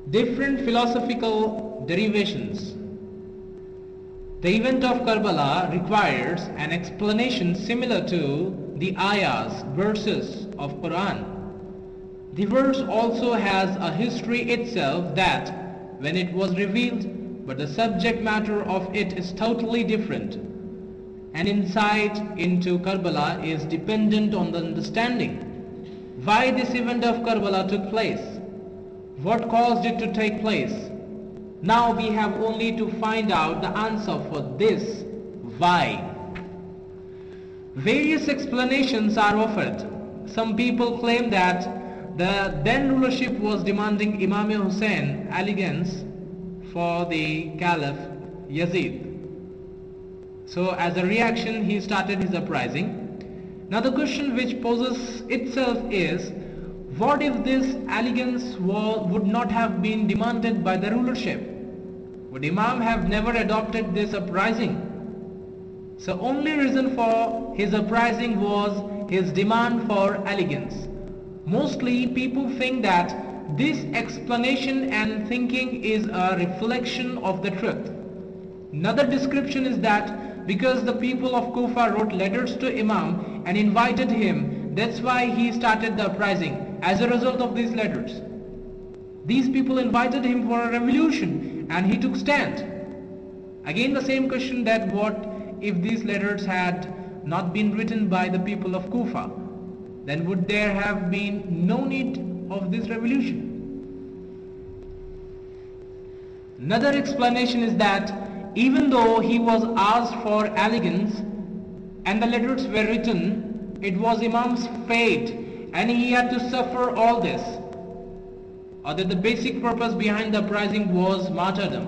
Different philosophical derivations. The event of Karbala requires an explanation similar to the ayahs, verses of Quran. The verse also has a history itself that, when it was revealed, but the subject matter of it is totally different. An insight into Karbala is dependent on the understanding why this event of Karbala took place, what caused it to take place. Now we have only to find out the answer for this why. Various explanations are offered. Some people claim that the then rulership was demanding Imam Hussein allegiance for the Caliph Yazid. So as a reaction he started his uprising. Now the question which poses itself is, what if this allegiance would not have been demanded by the rulership? Would Imam have never adopted this uprising? So only reason for his uprising was his demand for allegiance. Mostly people think that this explanation and thinking is a reflection of the truth. Another description is that because the people of Kufa wrote letters to Imam and invited him, that's why he started the uprising as a result of these letters. These people invited him for a revolution and he took stand. Again the same question, that what if these letters had not been written by the people of Kufa? Then would there have been no need of this revolution? Another explanation is that even though he was asked for allegiance and the letters were written, it was Imam's fate and he had to suffer all this, or that the basic purpose behind the uprising was martyrdom.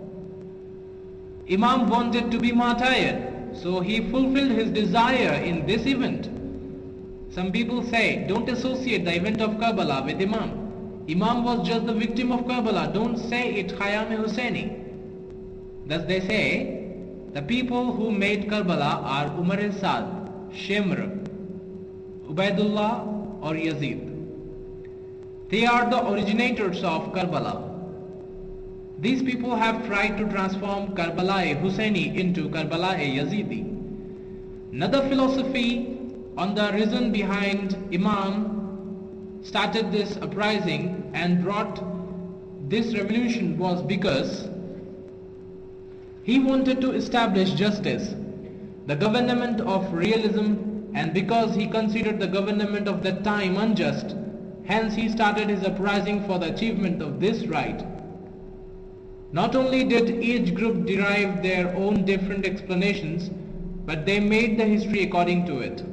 Imam wanted to be martyred, so he fulfilled his desire in this event. Some people say, don't associate the event of Karbala with Imam. Imam was just the victim of Karbala, don't say it Khayyam Hussaini. Thus they say, the people who made Karbala are Umar al-Sad, Shimr, Ubaidullah or Yazid. They are the originators of Karbala. These people have tried to transform Karbala-e-Hussaini into Karbala-e-Yazidi. Another philosophy on the reason behind Imam started this uprising and brought this revolution was because he wanted to establish justice, the government of realism, and because he considered the government of that time unjust, hence he started his uprising for the achievement of this right. Not only did each group derive their own different explanations, but they made the history according to it.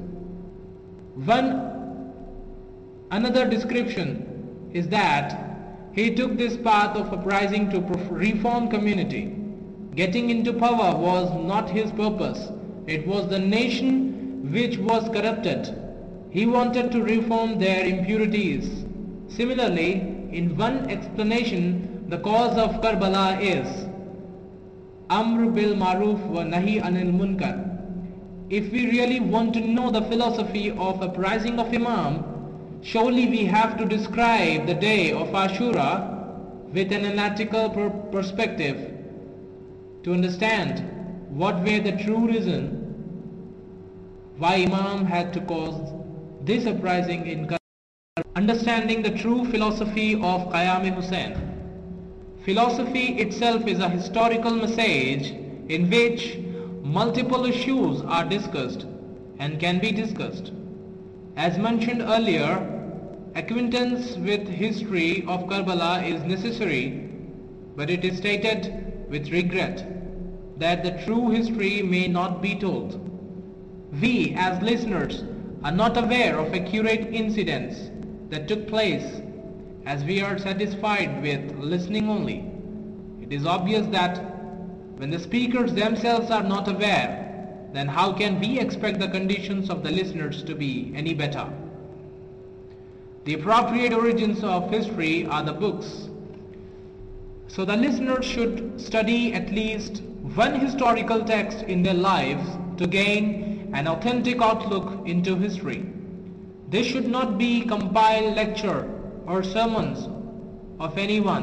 Another description is that he took this path of uprising to reform community. Getting into power was not his purpose. It was the nation which was corrupted. He wanted to reform their impurities. Similarly, in one explanation, the cause of Karbala is Amr bil Maruf wa Nahi Anil Munkar. If we really want to know the philosophy of uprising of Imam, surely we have to describe the day of Ashura with an analytical perspective to understand what were the true reason why Imam had to cause this uprising in Karbala. Understanding the true philosophy of Khayyam Hussain. Philosophy itself is a historical message in which multiple issues are discussed and can be discussed. As mentioned earlier, acquaintance with history of Karbala is necessary, but it is stated with regret that the true history may not be told. We as listeners are not aware of accurate incidents that took place, as we are satisfied with listening only. It is obvious that when the speakers themselves are not aware, then how can we expect the conditions of the listeners to be any better? The appropriate origins of history are the books. So the listeners should study at least one historical text in their lives to gain an authentic outlook into history. This should not be compiled lecture or sermons of anyone,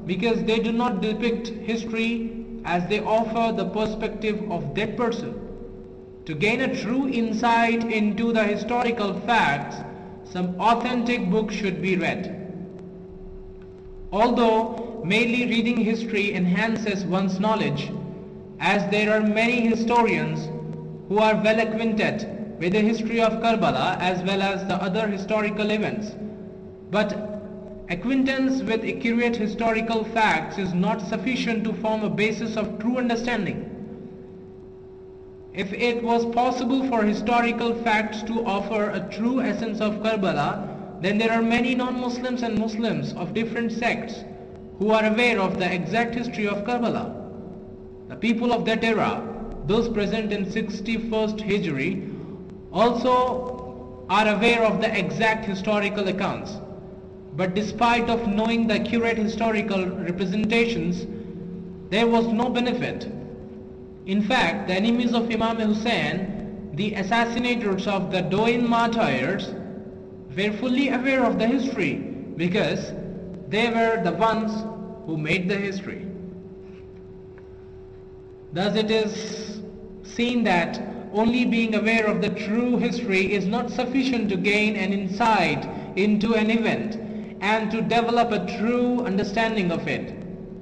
because they do not depict history as they offer the perspective of that person. To gain a true insight into the historical facts, some authentic book should be read. Although merely reading history enhances one's knowledge, as there are many historians who are well acquainted with the history of Karbala as well as the other historical events. But acquaintance with accurate historical facts is not sufficient to form a basis of true understanding. If it was possible for historical facts to offer a true essence of Karbala, then there are many non-Muslims and Muslims of different sects who are aware of the exact history of Karbala. The people of that era, those present in 61st Hijri, also are aware of the exact historical accounts. But despite of knowing the accurate historical representations, there was no benefit. In fact, the enemies of Imam Hussain, the assassinators of the Doin martyrs, were fully aware of the history because they were the ones who made the history. Thus it is seen that only being aware of the true history is not sufficient to gain an insight into an event and to develop a true understanding of it.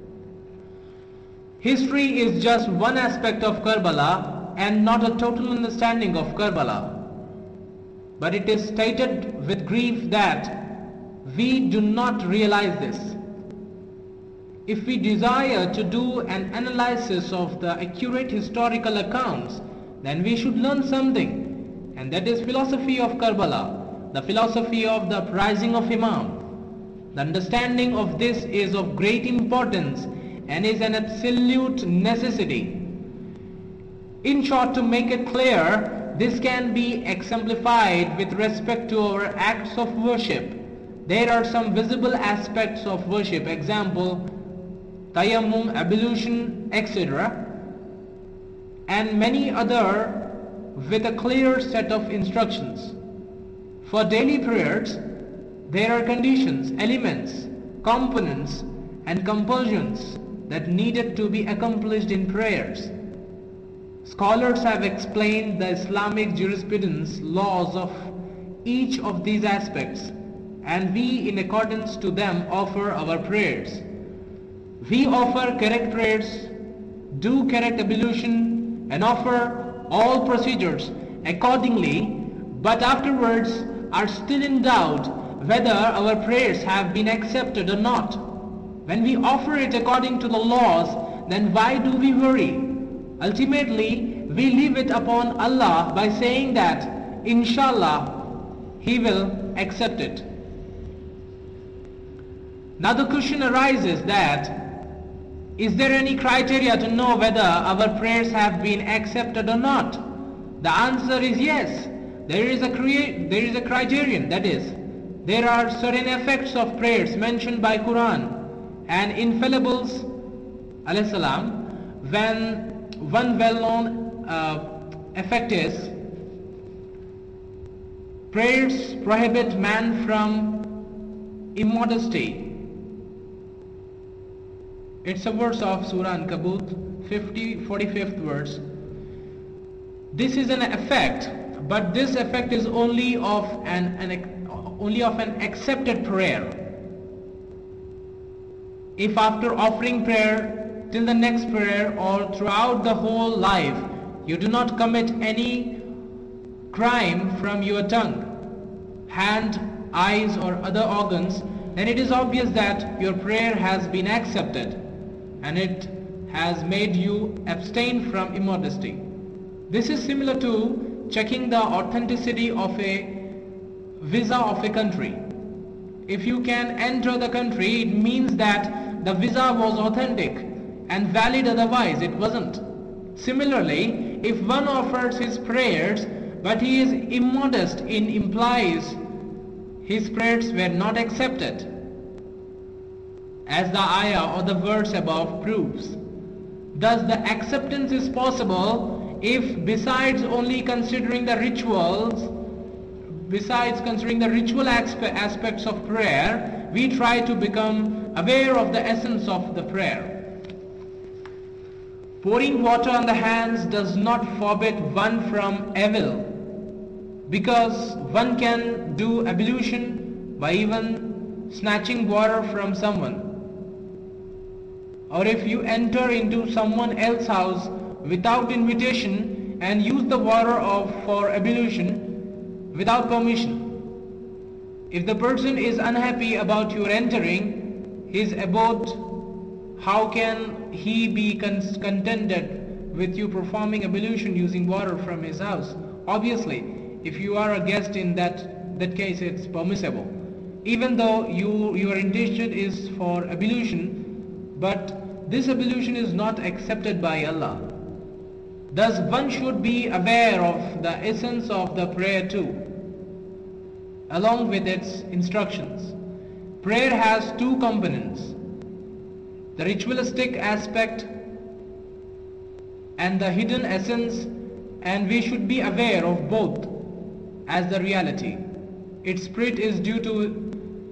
History is just one aspect of Karbala and not a total understanding of Karbala. But it is stated with grief that we do not realize this. If we desire to do an analysis of the accurate historical accounts, then we should learn something, and that is philosophy of Karbala, the philosophy of the uprising of Imam. The understanding of this is of great importance and is an absolute necessity. In short, to make it clear, this can be exemplified with respect to our acts of worship. There are some visible aspects of worship, example, tayammum, ablution, etc., and many other with a clear set of instructions. For daily prayers, there are conditions, elements, components, and compulsions that needed to be accomplished in prayers. Scholars have explained the Islamic jurisprudence laws of each of these aspects, and we, in accordance to them, offer our prayers. We offer correct prayers, do correct ablution, and offer all procedures accordingly, but afterwards are still in doubt whether our prayers have been accepted or not. When we offer it according to the laws, then why do we worry? Ultimately, we leave it upon Allah by saying that, Inshallah, He will accept it. Now the question arises that, is there any criteria to know whether our prayers have been accepted or not? The answer is yes. There is a criterion, that is, there are certain effects of prayers mentioned by Quran and infallibles, alayhi salam, when one well-known effect is, prayers prohibit man from immodesty. It's a verse of Surah Ankabut, 45th verse. This is an effect, but this effect is only of an accepted prayer. If after offering prayer till the next prayer or throughout the whole life you do not commit any crime from your tongue, hand, eyes or other organs, then it is obvious that your prayer has been accepted and it has made you abstain from immodesty. This is similar to checking the authenticity of a visa of a country. If you can enter the country, it means that the visa was authentic and valid, otherwise it wasn't. Similarly, if one offers his prayers but he is immodest, it implies his prayers were not accepted, as the ayah or the verse above proves. Thus the acceptance is possible if, besides considering the ritual aspects of prayer, we try to become aware of the essence of the prayer. Pouring water on the hands does not forbid one from evil, because one can do ablution by even snatching water from someone. Or if you enter into someone else's house without invitation and use the water for ablution without permission. If the person is unhappy about your entering his abode, how can he be contented with you performing ablution using water from his house? Obviously, if you are a guest in that case, it's permissible. Even though your intention is for ablution, but this ablution is not accepted by Allah. Thus one should be aware of the essence of the prayer too, along with its instructions. Prayer has two components, the ritualistic aspect and the hidden essence, and we should be aware of both as the reality. Its spirit is due to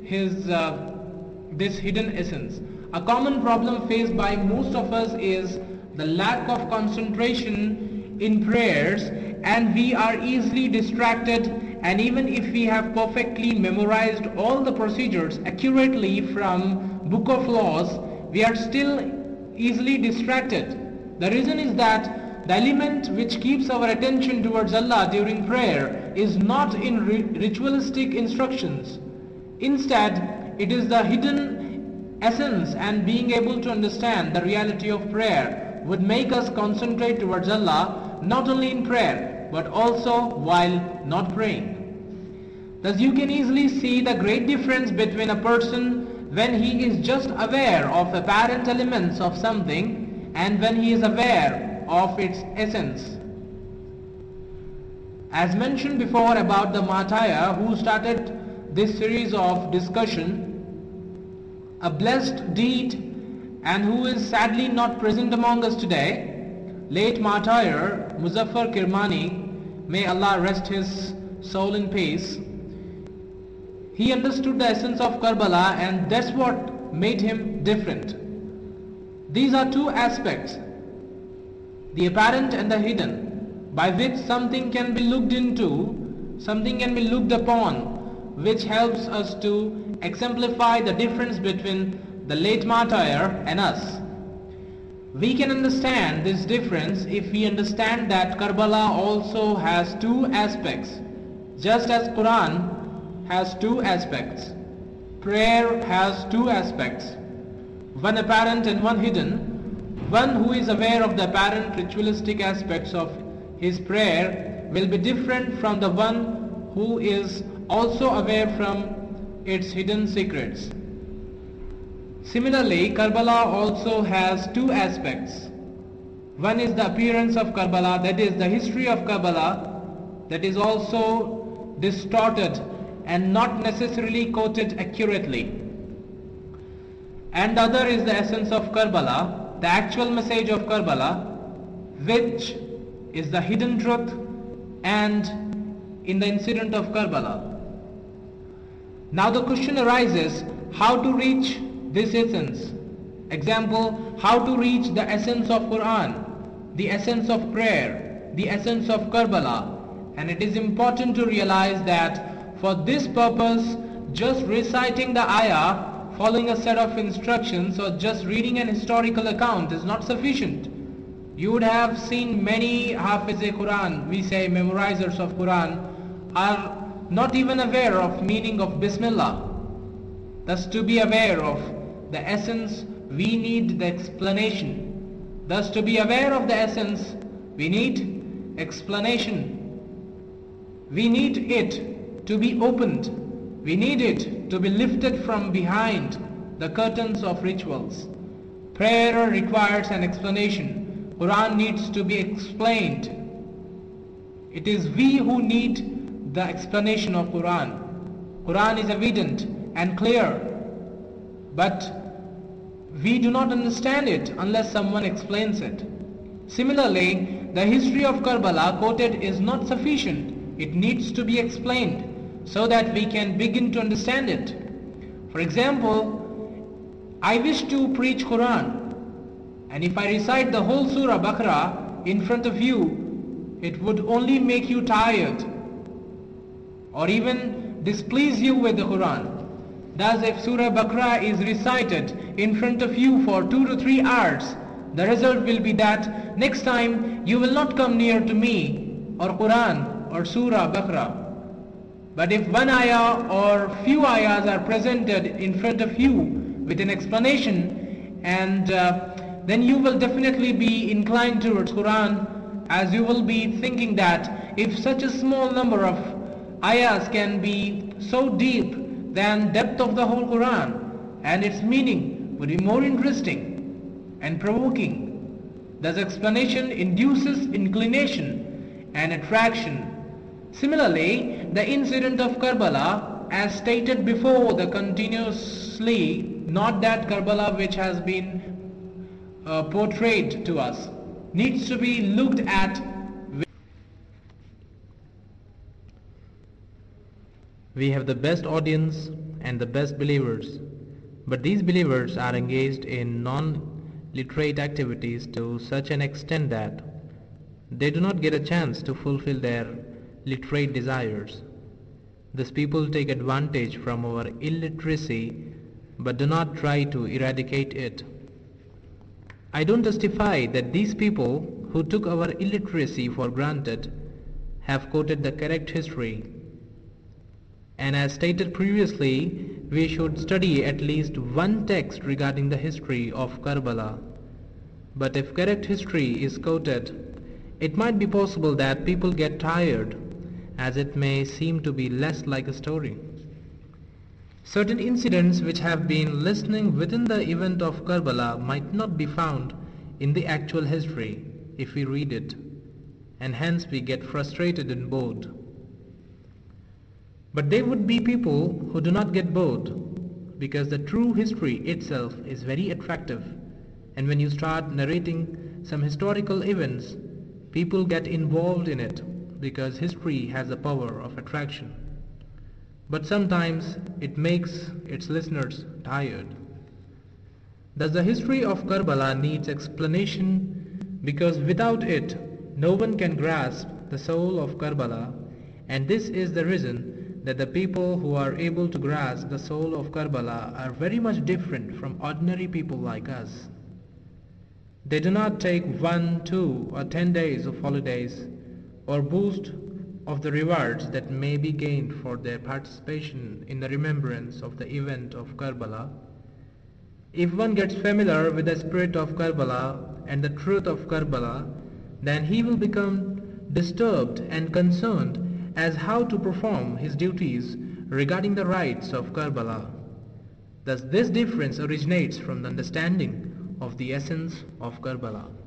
this hidden essence. A common problem faced by most of us is the lack of concentration in prayers, and we are easily distracted, and even if we have perfectly memorized all the procedures accurately from Book of Laws, we are still easily distracted. The reason is that the element which keeps our attention towards Allah during prayer is not in ritualistic instructions. Instead, it is the hidden essence, and being able to understand the reality of prayer would make us concentrate towards Allah, not only in prayer but also while not praying. Thus you can easily see the great difference between a person when he is just aware of apparent elements of something and when he is aware of its essence. As mentioned before about the martyr who started this series of discussion, a blessed deed and who is sadly not present among us today, late martyr Muzaffar Kirmani, may Allah rest his soul in peace. He understood the essence of Karbala, and that's what made him different. These are two aspects, the apparent and the hidden, by which something can be looked into, something can be looked upon, which helps us to exemplify the difference between the late martyr and us. We can understand this difference if we understand that Karbala also has two aspects, just as Quran has two aspects. Prayer has two aspects, one apparent and one hidden. One who is aware of the apparent ritualistic aspects of his prayer will be different from the one who is also aware from its hidden secrets. Similarly, Karbala also has two aspects. One is the appearance of Karbala, that is the history of Karbala, that is also distorted and not necessarily quoted accurately. And the other is the essence of Karbala, the actual message of Karbala, which is the hidden truth and in the incident of Karbala. Now the question arises, how to reach this essence? Example, how to reach the essence of Quran, the essence of prayer, the essence of Karbala. And it is important to realize that for this purpose, just reciting the ayah, following a set of instructions, or just reading an historical account is not sufficient. You would have seen many Hafiz-e-Quran, we say memorizers of Quran, are not even aware of meaning of Bismillah. Thus to be aware of the essence, we need the explanation. Thus to be aware of the essence, we need explanation. We need it to be opened. We need it to be lifted from behind the curtains of rituals. Prayer requires an explanation. Quran needs to be explained. It is we who need the explanation of Quran. Quran is evident and clear, but we do not understand it unless someone explains it. Similarly, the history of Karbala quoted is not sufficient. It needs to be explained so that we can begin to understand it. For example, I wish to preach Quran, and if I recite the whole Surah Baqarah in front of you, it would only make you tired or even displease you with the Quran. Thus, if Surah Baqarah is recited in front of you for 2 to 3 hours, the result will be that next time you will not come near to me or Quran or Surah Baqarah. But if one ayah or few ayahs are presented in front of you with an explanation, and then you will definitely be inclined towards Quran, as you will be thinking that if such a small number of ayahs can be so deep than depth of the whole Quran, and its meaning would be more interesting and provoking. Thus explanation induces inclination and attraction. Similarly, the incident of Karbala, as stated before, the continuously, not that Karbala which has been portrayed to us, needs to be looked at. We have the best audience and the best believers, but these believers are engaged in non-literate activities to such an extent that they do not get a chance to fulfill their literate desires. These people take advantage from our illiteracy but do not try to eradicate it. I don't justify that these people who took our illiteracy for granted have quoted the correct history. And as stated previously, we should study at least one text regarding the history of Karbala. But if correct history is quoted, it might be possible that people get tired, as it may seem to be less like a story. Certain incidents which have been listening within the event of Karbala might not be found in the actual history if we read it, and hence we get frustrated and bored. But there would be people who do not get bored, because the true history itself is very attractive, and when you start narrating some historical events, people get involved in it because history has a power of attraction. But sometimes it makes its listeners tired. Thus the history of Karbala needs explanation, because without it no one can grasp the soul of Karbala, and this is the reason that the people who are able to grasp the soul of Karbala are very much different from ordinary people like us. They do not take 1, 2 or 10 days of holidays or boast of the rewards that may be gained for their participation in the remembrance of the event of Karbala. If one gets familiar with the spirit of Karbala and the truth of Karbala, then he will become disturbed and concerned as how to perform his duties regarding the rites of Karbala. Thus this difference originates from the understanding of the essence of Karbala.